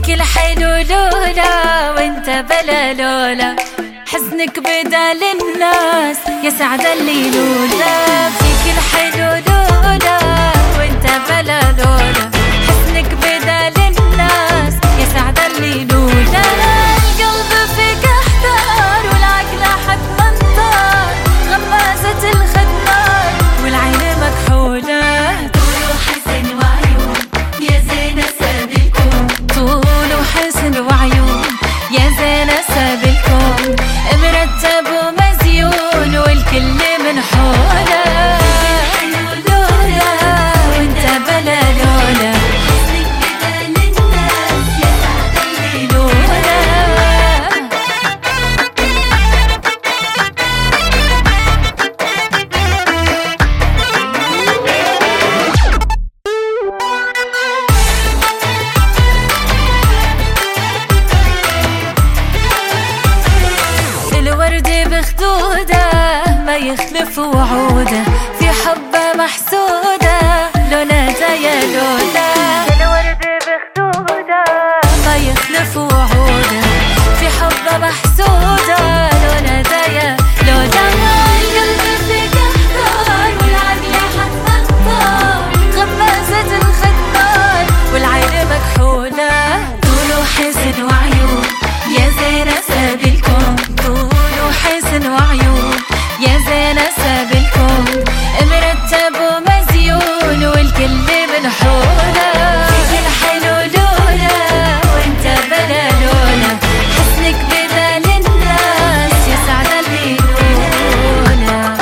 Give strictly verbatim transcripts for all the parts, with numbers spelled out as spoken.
فيك الحلو لولا وانت بلا لولا، حزنك بدال الناس يا سعد اللي لولا. فيك الحلو لولا وانت بلا لولا، حزنك بدال الناس يا سعد اللي لولا. القلب فيك احتار والعقل حد منطار، غمازة الخدمار والعين مكحولة. طول وحزن وعيون يا زينة ساب الكون، طول وحزن وعيون يا زينة ساب الكون، مرتب ومزيون والكل من حوله. لولا وانت بلا لولا، حزنك بدال الناس يا سعد اللي لولا. الورد بخدوده ما يخلف وعوده، في حبه محسوده لولا يا لولا. الورد بخدوده ما يخلف وعوده، في حبه محسوده لولا يا لولا. القلب فيك احتار والعقل حد منطار، غمازة الخدمار والعين مكحولة. طول وحزن وعيون يا زينة ساب الكون، طول وحزن وعيون يا زينة ساب الكون، مرتب ومزيون والكل من حوله. فيك الحلو لولا وانت بلا لولا، حسنك بدال الناس يا سعد اللي لولا.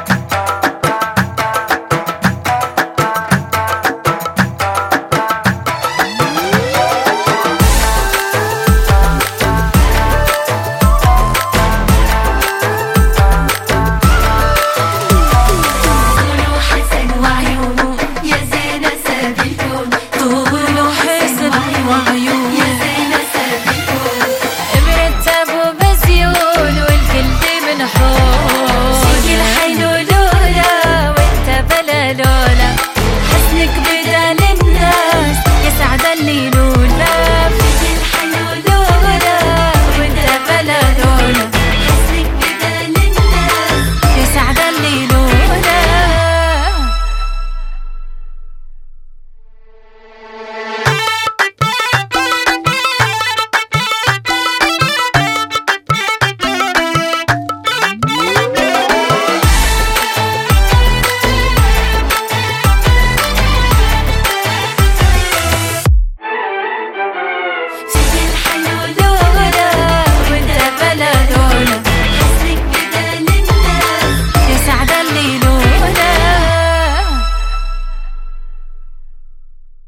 طول وحزن وعيون يا زينة ساب الكون، طول وحزن وعيون يا زينة ساب الكون. مرتب ومزيون والكل من حول. فيك الحلو لولا وانت بلا لولا، حسنك بدال الناس يا سعد اللي لولا.